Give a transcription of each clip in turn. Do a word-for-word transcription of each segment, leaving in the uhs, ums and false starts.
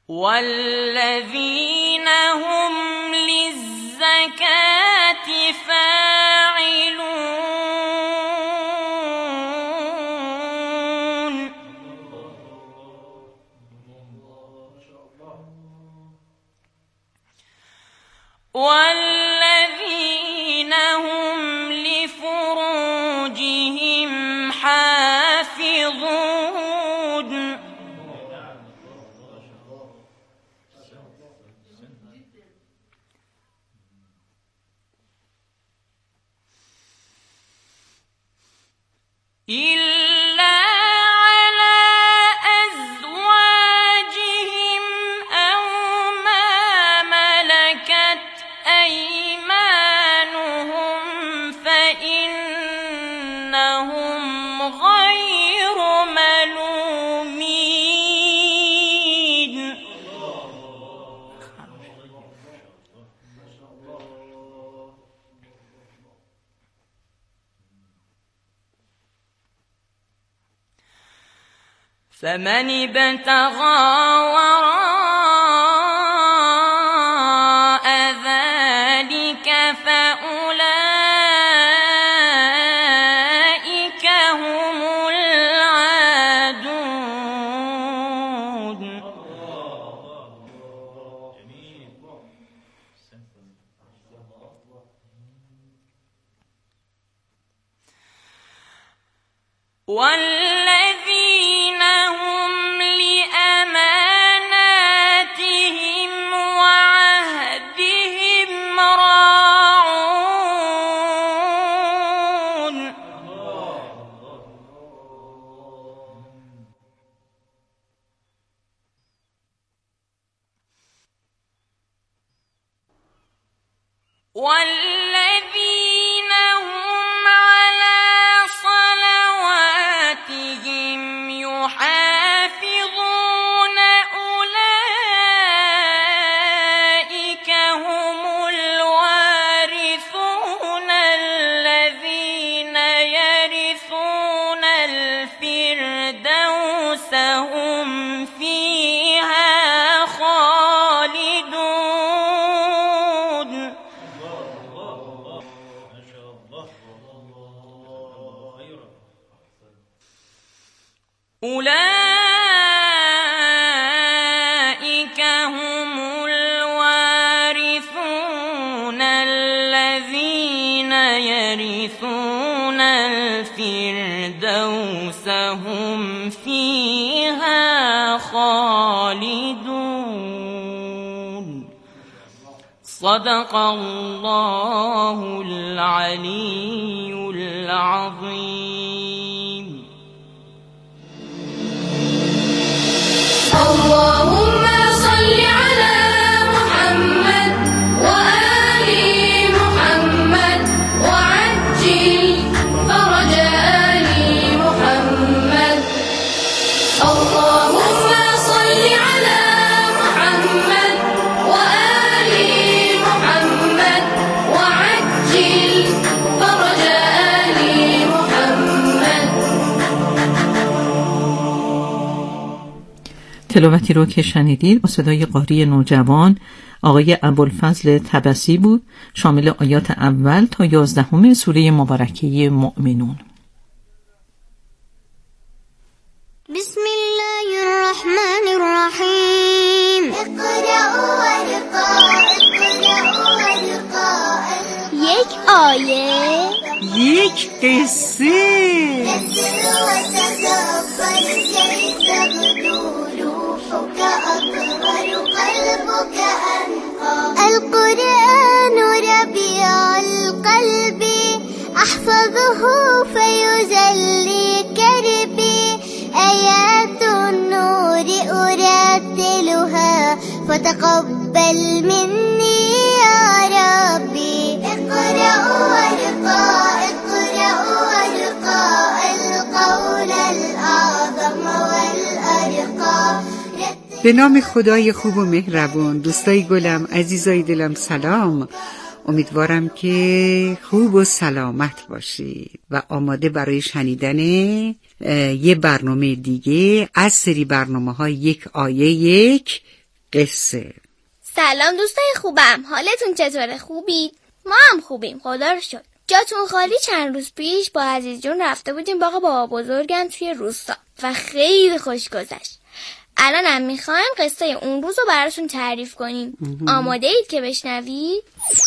والذين هم للزكاة فاعلون والذين هم لفروجهم حافظون إلا على أزواجهم أو ما ملكت أيمانهم فإنهم غير ملومين. فمن ابتغى وراء ذلك فأولئك هم العادون. والذين هم لأماناتهم وعهدهم راعون. والذين هم على صلواتهم يحافظون أولئك هم الوارثون الذين يرثون الفردوس هم فيها خالدون. أولئك هم الوارثون الذين يرثون الفردوس هم فيها خالدون. صدق الله العلي العظيم. اللهم صل على محمد وآل محمد وعجل فرج آل محمد. اللهم صل على محمد وآل محمد وعجل فرج آل محمد. تلاوتی رو که شنیدید با صدای قاری نوجوان آقای ابوالفضل طبسی بود، شامل آیات اول تا یازدهم سوره مبارکه مؤمنون. بسم الله الرحمن الرحیم. اقرأ ورقا اقرأ ورقا. یک آیه، یک قصه. نسر وتدبر كيف تبدو روحك أطهر قلبك أنقى. القرآن ربيع القلب أحفظه فيجلي كربي. آيات النور أرتلها فتقبل مني يا ربي. اقرأ ورقا اقرأ ورقا القول الأعظم والأرقى. به نام خدای خوب و مهربان. دوستای گلم، عزیزای دلم، سلام. امیدوارم که خوب و سلامت باشید و آماده برای شنیدن یه برنامه دیگه از سری برنامه های یک آیه یک قصه. سلام دوستای خوبم، حالتون چطوره؟ خوبید؟ ما هم خوبیم خدا رو شکر. جاتون خالی؟ چند روز پیش با عزیز جون رفته بودیم باغ بابا بزرگم توی روستا و خیلی خوش گذشت. الانم میخوایم قصه اون روز رو براتون تعریف کنیم. آماده اید که بشنوید؟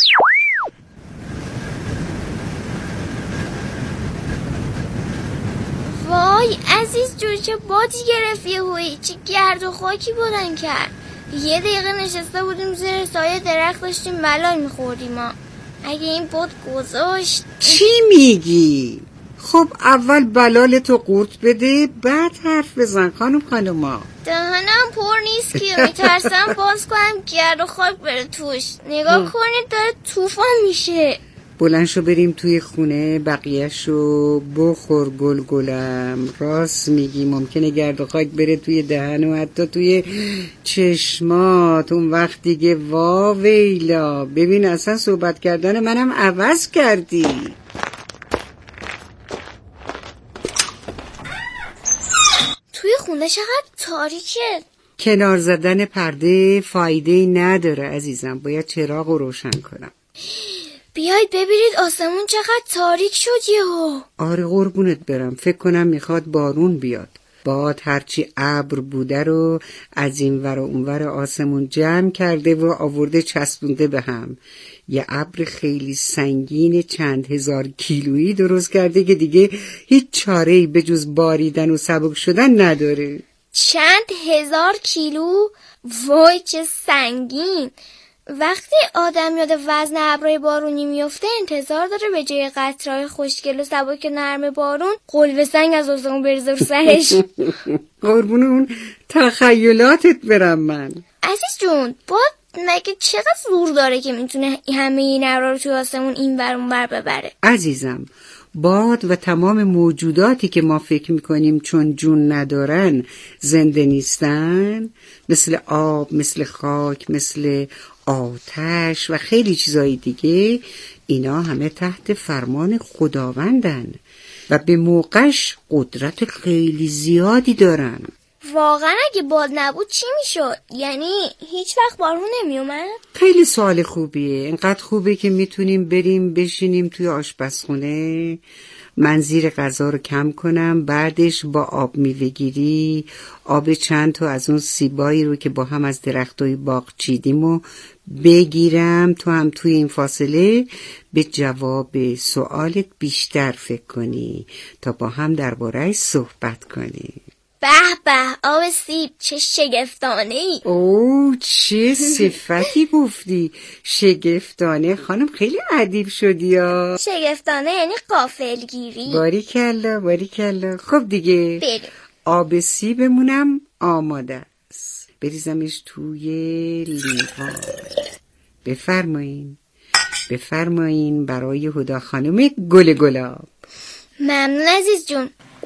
وای عزیز جون، چه بادی گرفت یهویی، چه گرد و خاکی بلند کرد. یه دقیقه نشسته بودیم زیر سایه درخت داشتیم ملال میخوردیم ما. اگه این باد گذاشت. چی میگی؟ خب اول بلالتو قورت بده بعد حرف بزن خانم خانوما. دهنم پر نیست که میترسم باز کنم گرد و خاک بره توش. نگاه کنید داره طوفان میشه. بلند شو بریم توی خونه بقیه‌شو بخور گلگلم. راست میگی، ممکنه گرد و خاک بره توی دهن و حتی توی چشمات. اون وقت دیگه وا ویلا. ببین اصلا صحبت کردن منم عوض کردی. توی خونه چقدر تاریکه. کنار زدن پرده فایده نداره عزیزم، باید چراغ رو روشن کنم. بیاید ببینید آسمون چقدر تاریک شد یهو. آره قربونت برم، فکر کنم میخواد بارون بیاد. باد هرچی ابر بوده رو از این ور و اون ور آسمون جمع کرده و آورده چسبونده به هم. یه ابر خیلی سنگین چند هزار کیلویی درست کرده که دیگه هیچ چاره‌ای به جز باریدن و سبک شدن نداره. چند هزار کیلو؟ وای چه سنگین. وقتی آدم یاد وزن ابرهای بارونی میفته انتظار داره به جای قطره‌های خوشگل و سبک نرم بارون قلب سنگ از آسمون بریزه رو سرش. قربون اون تخیلاتت برم من. عزیز جون باد مگه چقدر زور داره که میتونه همه این ابرها رو توی آسمون این ور اون ور ببره؟ عزیزم باد و تمام موجوداتی که ما فکر میکنیم چون جون ندارن زنده نیستن، مثل آب، مثل خاک، مثل آتش و خیلی چیزای دیگه، اینا همه تحت فرمان خداوندن و به موقعش قدرت خیلی زیادی دارن. واقعا اگه باد نبود چی میشد؟ یعنی هیچ وقت بارون نمیومد؟ خیلی سوال خوبیه. اینقدر خوبه که میتونیم بریم بشینیم توی آشپزخونه، من زیر غذا رو کم کنم، بعدش با آب میوه گیری آب چند تا از اون سیبایی رو که با هم از درختای باغ چیدیم و بگیرم، تو هم توی این فاصله به جواب سوالت بیشتر فکر کنی تا با هم درباره‌اش صحبت کنی. به به آب سیب چه شگفتانه ای. اوه چه صفتی گفتی، شگفتانه. خانم خیلی ادیب شدی ها. شگفتانه یعنی غافلگیری. باریکلا باریکلا. خب دیگه بریم. آب سیبمونم آماده است، بریزمش توی لیوان. بفرمایین بفرمایین برای هدا خانم گل گلاب. ممنون عزیز جون.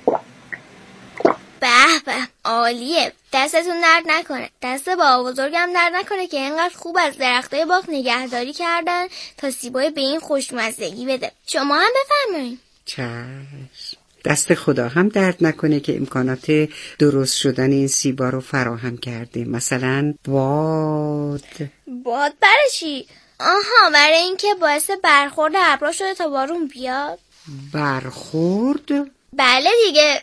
به به عالیه، دستتون درد نکنه. دست بابا بزرگم درد نکنه که اینقدر خوب از درختای باغ نگهداری کردن تا سیبای به این خوشمزگی بده. شما هم بفرمایید. چشم. دست خدا هم درد نکنه که امکانات درست شدن این سیبا رو فراهم کرده. مثلا باد. باد برای چی؟ آها برای اینکه باعث برخورد ابرها شده تا بارون بیاد. برخورد؟ بله دیگه.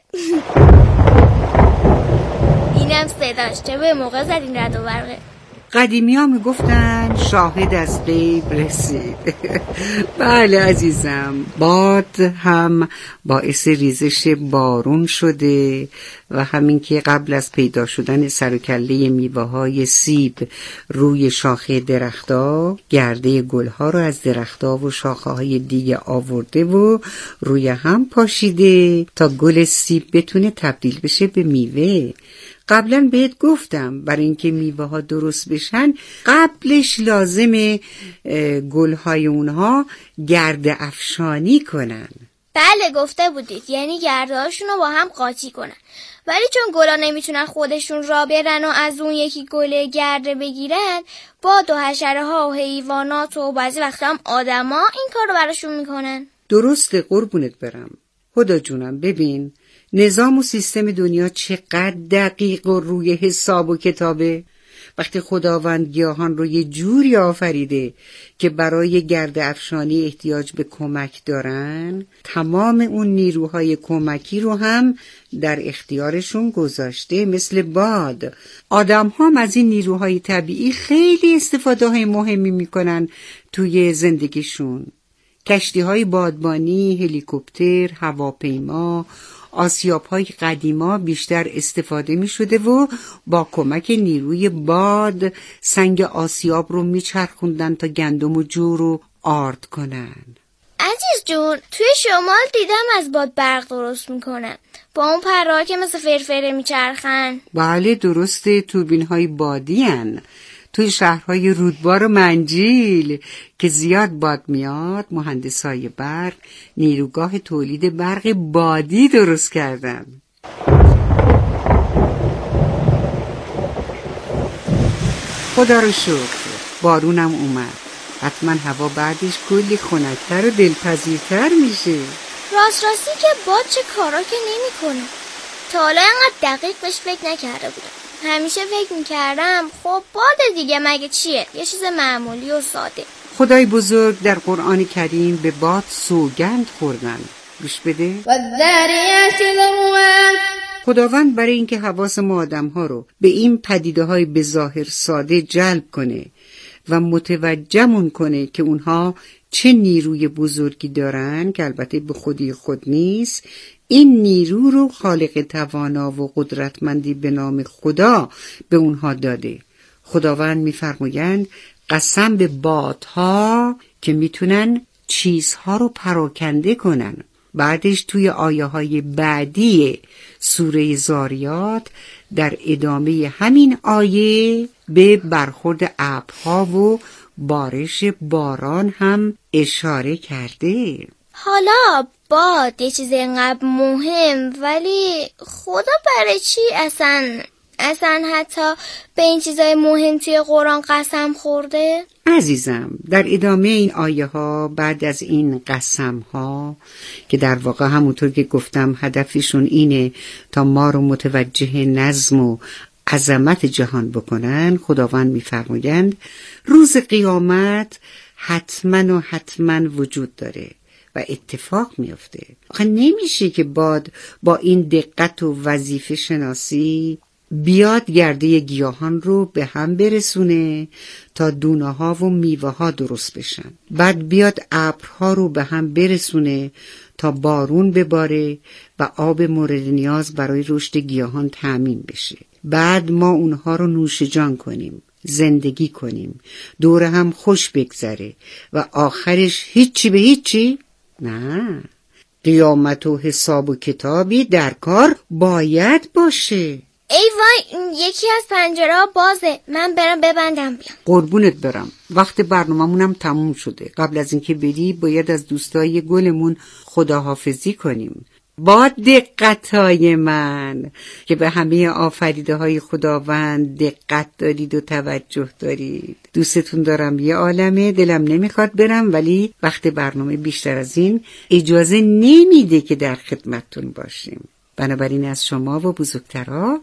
اینم صداش چه به موقع زدین رد و برقه. قدیمی ها میگفتن شاهد از غیب رسید. بله عزیزم، باد هم باعث ریزش بارون شده و همین که قبل از پیدا شدن سر و کله میوه های سیب روی شاخه درختها، گرده گلها رو از درختها و شاخه های دیگه آورده و روی هم پاشیده تا گل سیب بتونه تبدیل بشه به میوه. قبلا بهت گفتم برای اینکه میوه ها درست بشن قبلش لازمه گلهای اونها گرد افشانی کنن. بله گفته بودید، یعنی گرده هاشون رو با هم قاطی کنن. ولی چون گلا نمیتونن خودشون را برن و از اون یکی گل گرده بگیرن، باد و حشره ها و حیوانات و بعضی وقتا هم آدما این کار رو براشون میکنن. درسته قربونت برم. هدا جونم ببین نظام و سیستم دنیا چقدر دقیق و روی حساب و کتابه. وقتی خداوند گیاهان رو یه جوری آفریده که برای گرد افشانی احتیاج به کمک دارن، تمام اون نیروهای کمکی رو هم در اختیارشون گذاشته، مثل باد. آدم هم از این نیروهای طبیعی خیلی استفاده های مهمی میکنن توی زندگیشون. کشتی های بادبانی، هلیکوپتر، هواپیما، آسیاب های قدیما بیشتر استفاده می شده و با کمک نیروی باد سنگ آسیاب رو می چرخوندن تا گندم و جو رو آرد کنن. عزیز جون، توی شمال دیدم از باد برق درست میکنن با اون پرها که مثل فرفره میچرخن. بله درسته، توربین های بادی هن. توی شهرهای رودبار و منجیل که زیاد باد میاد، مهندسای برق نیروگاه تولید برق بادی درست کردن. خدا رو شکر بارونم اومد. حتما هوا بعدش کلی خنک‌تر و دلپذیرتر میشه. راست راستی که باد چه کارا که نمی‌کنه. تا حالا اینقدر دقیق بهش فکر نکرده بودم. همیشه فکر میکردم خب باد دیگه مگه چیه، یه چیز معمولی و ساده. خدای بزرگ در قرآن کریم به باد سوگند خوردن. گوش بده. خداوند برای اینکه حواس ما آدم‌ها رو به این پدیده‌های به ظاهر ساده جلب کنه و متوجهمون کنه که اونها چه نیروی بزرگی دارن که البته به خودی خود نیست، این نیرو رو خالق توانا و قدرتمندی به نام خدا به اونها داده. خداوند می‌فرمایند قسم به بادها که میتونن چیزها رو پراکنده کنن. بعدش توی آیه های بعدی سوره زاریات در ادامه همین آیه به برخورد ابرها و بارش باران هم اشاره کرده. حالا باد یه چیز اینقدر مهم، ولی خدا برای چی اصلا اصلا حتی به این چیزای مهم توی قرآن قسم خورده؟ عزیزم، در ادامه این آیه ها بعد از این قسم ها که در واقع همونطور که گفتم هدفشون اینه تا ما رو متوجه نظم و عظمت جهان بکنن، خداوند میفرمایند روز قیامت حتما و حتما وجود داره و اتفاق میفته. آخه نمیشه که باد با این دقت و وظیفه شناسی بیاد گرده گیاهان رو به هم برسونه تا دونه ها و میوه ها درست بشن، بعد بیاد ابرها رو به هم برسونه تا بارون بباره و آب مورد نیاز برای رشد گیاهان تأمین بشه، بعد ما اونها رو نوش جان کنیم، زندگی کنیم، دور هم خوش بگذره و آخرش هیچی به هیچی؟ نه، قیامت و حساب و کتابی در کار باید باشه. ای وای، یکی از پنجره ها بازه، من برم ببندم بیام. قربونت برم، وقت برنامه‌مونم تموم شده. قبل از اینکه بری باید از دوستای گلمون خداحافظی کنیم. با دقتای من که به همه آفریده های خداوند دقت دارید و توجه دارید. دوستتون دارم یه عالمه، دلم نمیخواد برم ولی وقت برنامه بیشتر از این اجازه نمیده که در خدمتتون باشیم. بنابراین از شما و بزرگترها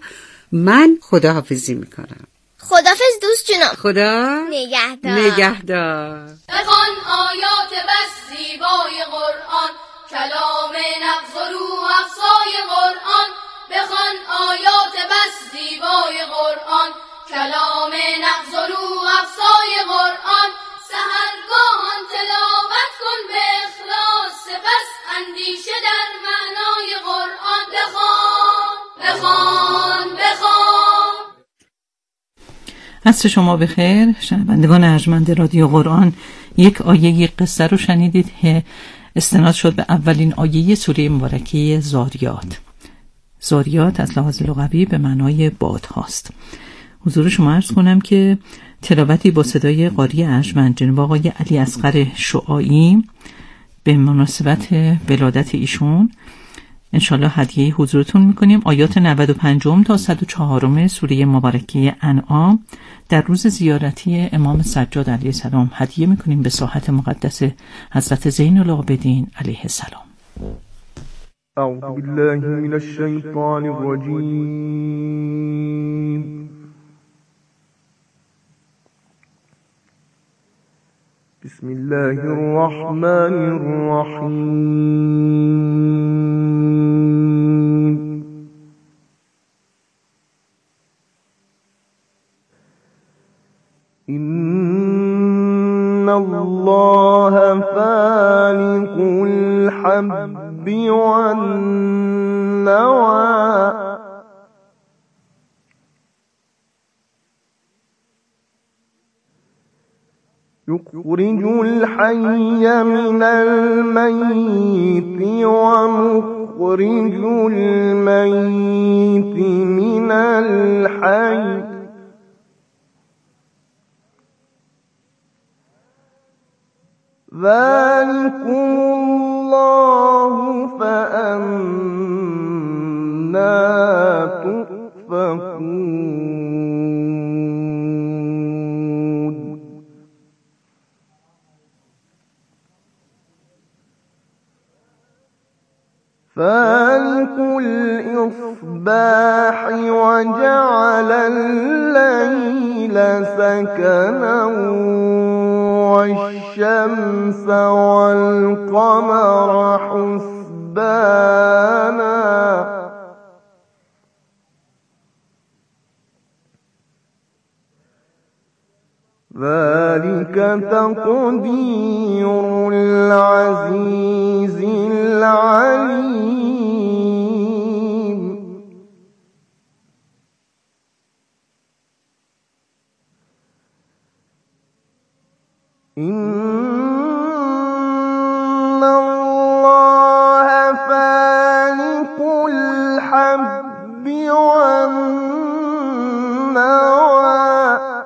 من خداحافظی میکنم. خداحافظ دوست جونم. خدا نگهدار. نگهدار. بخوان آیات بس زیبای قرآن، کلام نغز و روح افزای قرآن. بخوان آیات بس زیبای قرآن، کلام نغز و روح افزای قرآن. سحرگاهان تلاوت کن به اخلاص، سپس اندیشه در معنای قرآن. بخوان بخوان بخوان. عصر شما بخیر شنوندگان ارجمند رادیو قرآن. یک آیه قصه رو شنیدید که استناد شد به اولین آیه سوره مبارکه زاریات. زاریات از لحاظ لغوی به معنای باد هاست. حضور شما عرض کنم که تلاوتی با صدای قاری ارجمند جناب آقای علی اصغر شعاعی به مناسبت ولادت ایشون انشالله هدیه حضورتون میکنیم. آیات نود و پنج تا صد و چهار سوره مبارکه انعام در روز زیارتی امام سجاد علیه السلام هدیه میکنیم به ساحت مقدس حضرت زین العابدین علیه السلام. اعوذ بالله من الشیطان الرجیم. بسم الله الرحمن الرحيم إن الله فالق الحب والنوى يخرج الحي من الميت ومخرج الميت من الحي ذلكم الله فأنى تؤفكون فالق الإصباح وجعل الليل سكنا والشمس والقمر حسبانا ذلك تقدير العزيز العليم إن الله فالق الحب والنوى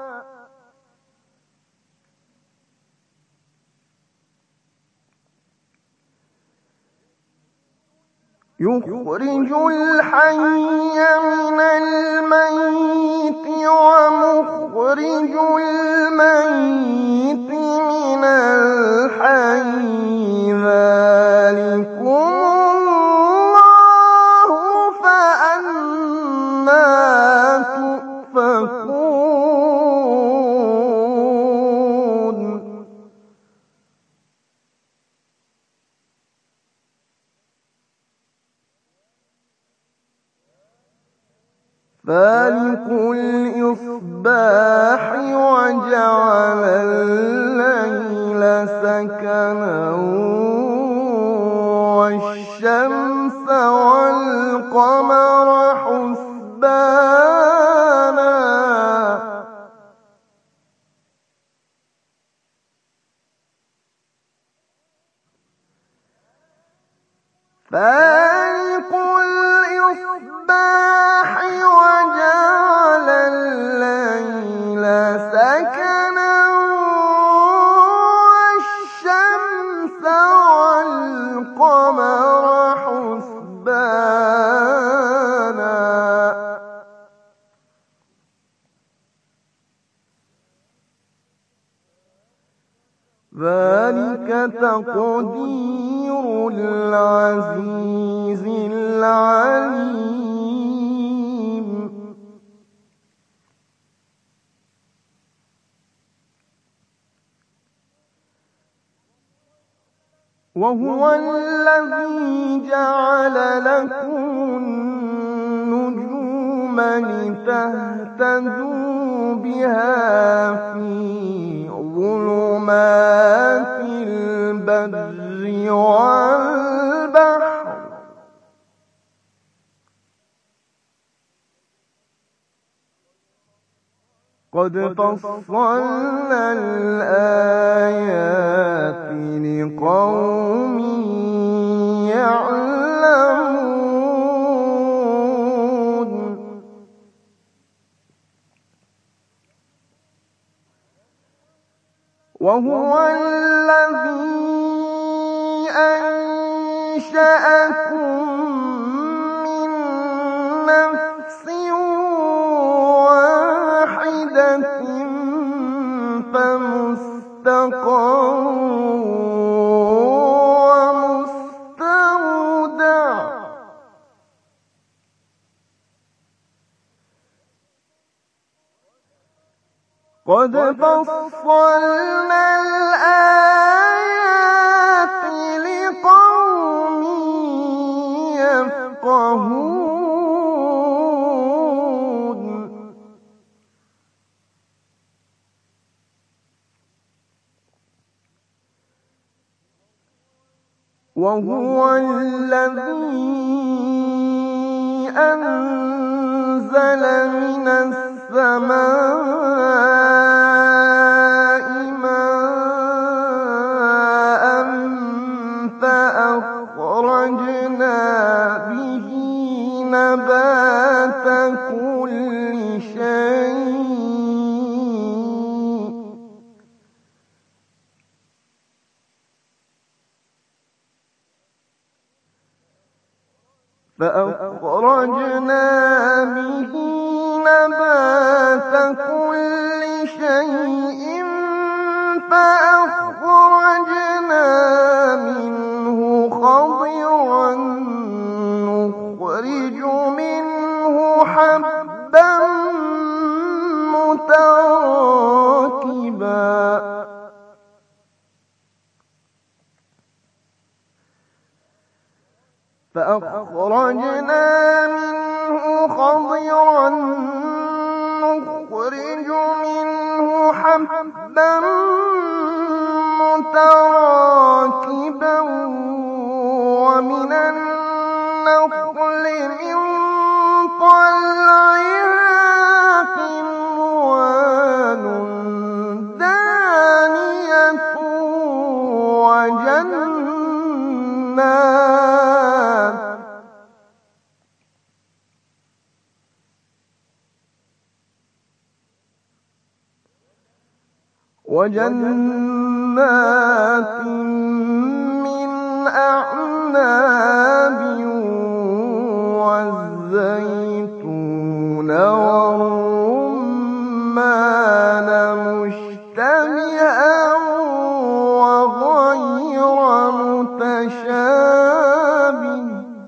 يخرج الحي من الميت ومخرج الميت من الحي ذلكم الله فأنى تؤفكون فالق الإصباح وجعل الليل سكنا والشمس والقمر حسبانا فالق الإصباح وجعل الليل سكنا والشمس والقمر حسبانا ذلك تقدير العزيز العليم وهو الذي جعل لكم النجوم لتهتدوا بها في ظلمات البر والبحر قد فصلنا الآيات لقوم يعلمون وهو الذي أنشأكم من نفس واحدة فمستقر ومستودع قد فصلنا الآيات لقوم يفقهون وهو الذي أنزل من السماء ماء فأخرجنا به نبات كل شيء فأخرجنا به نبات كل شيء فأخرجنا منه خضرا نخرج منه حبا متراكبا فأخرجنا منه خضرا نخرج منه حبا متراكبا ومن النخل من طلعها قنوان دانية وجنات وجنات من أعناب والزيتون والرمان مشتبها وغير متشابه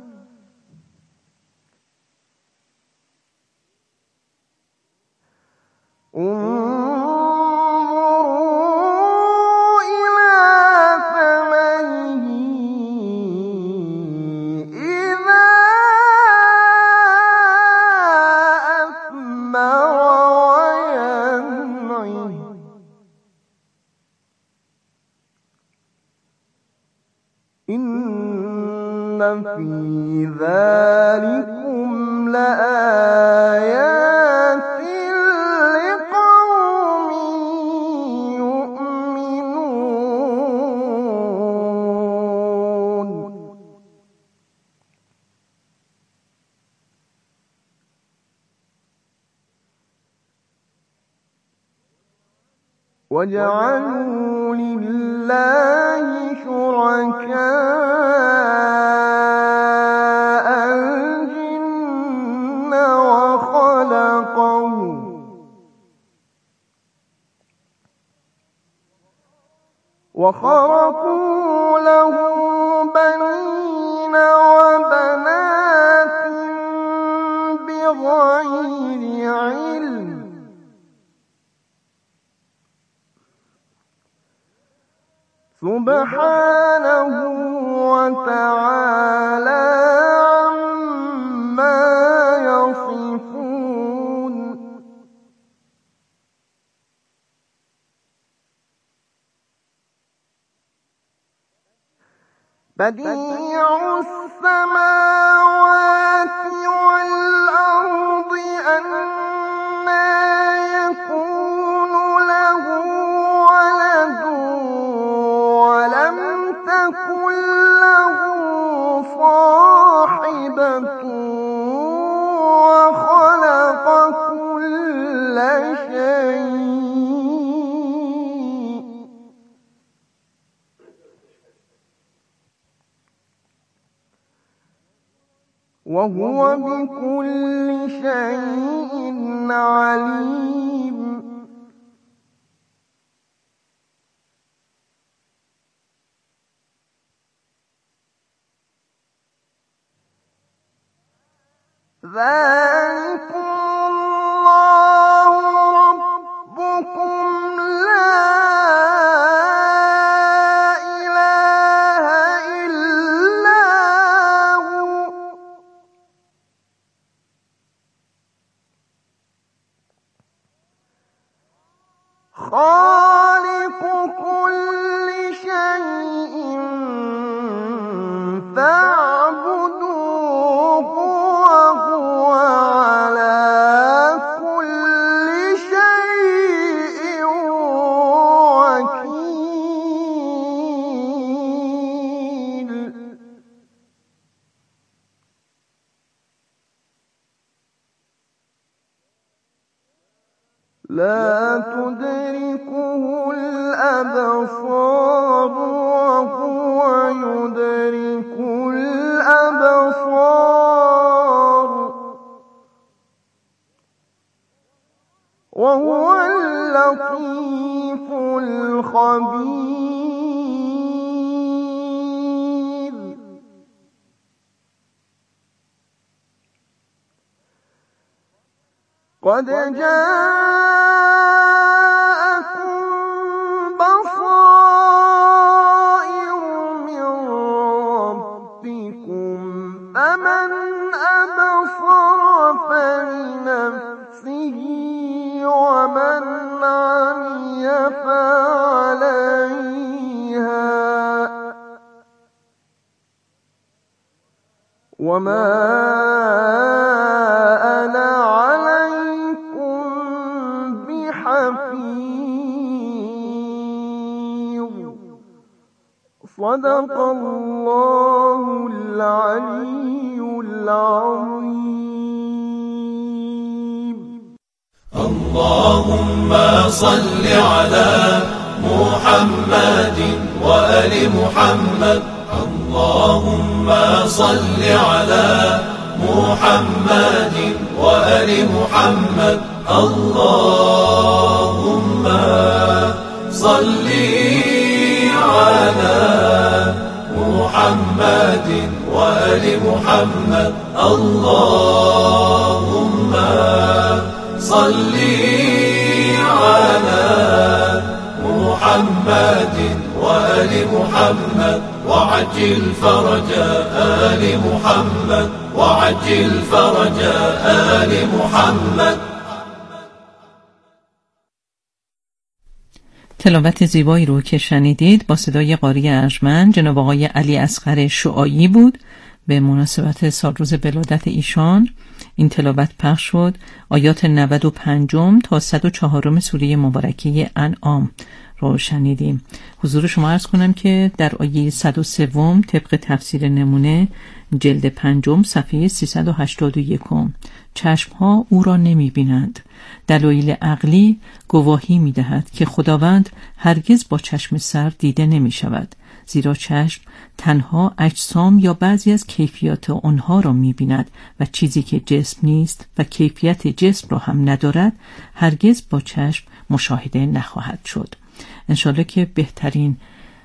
انظروا إلى ثمره إذا أثمر وينعه إن في ذلكم لآيات لقوم يؤمنون وجعلوا لله شركاء الجن وخلقهم وخرقوا له بنين وبنات بغير علم سبحانه وتعالى عما يصفون بديع السماوات والأرض أنى يكون له ولد ولم تكن له صاحبة وخلق كل شيء وهو بكل شيء عليم ذلكم الله ربكم خالق كل شيء فاعبدوه وهو على كل شيء وكيل. لا تدركه الأبصار وهو يدرك الأبصار وهو اللطيف الخبير. قد جاءكم بصائر من ربكم فمن أبصر فلنفسه ومن عمي فعليها وما أنا عليكم بحفيظ. صدق الله العلي العظيم. اللهم صل على محمد وآل محمد. اللهم صل على محمد وآل محمد. اللهم صل على محمد وآل محمد. اللهم صل على محمد وآل محمد وعجل فرج آل محمد وعجل فرج آل محمد. تلاوت زیبایی رو که شنیدید با صدای قاری ارجمند جناب آقای علی اصغر شعاعی بود. به مناسبت سالروز ولادت ایشان این تلاوت پخش شد. آیات نود و پنج تا صد و چهار سوره مبارکه انعام رو شنیدیم. حضور شما عرض کنم که در آیه صد و سه طبق تفسیر نمونه جلد پنجم صفحه سیصد و هشتاد و یک، چشمها او را نمی بینند. دلایل عقلی گواهی می دهد که خداوند هرگز با چشم سر دیده نمی شود، زیرا چشم تنها اجسام یا بعضی از کیفیات آنها را می بیند و چیزی که جسم نیست و کیفیت جسم را هم ندارد هرگز با چشم مشاهده نخواهد شد. انشالله که بهترین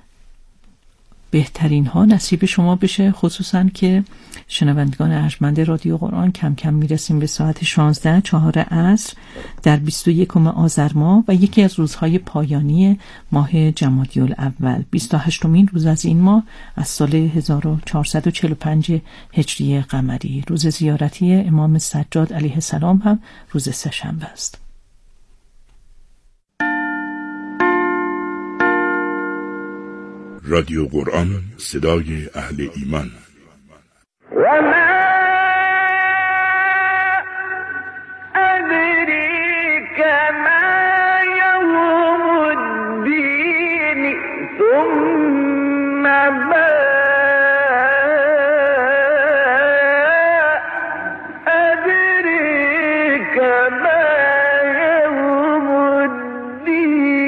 بهترین ها نصیب شما بشه، خصوصا که شنوندگان ارجمند رادیو قرآن کم کم میرسیم به ساعت شانزده چهار عصر در بیست و یکم آذر ماه و یکی از روزهای پایانی ماه جمادی الاول، بیست و هشتمین روز از این ماه از سال هزار و چهارصد و چهل و پنج هجری قمری. روز زیارتی امام سجاد علیه السلام هم روز سه‌شنبه است. رادیو قرآن، صدای اهل ایمان.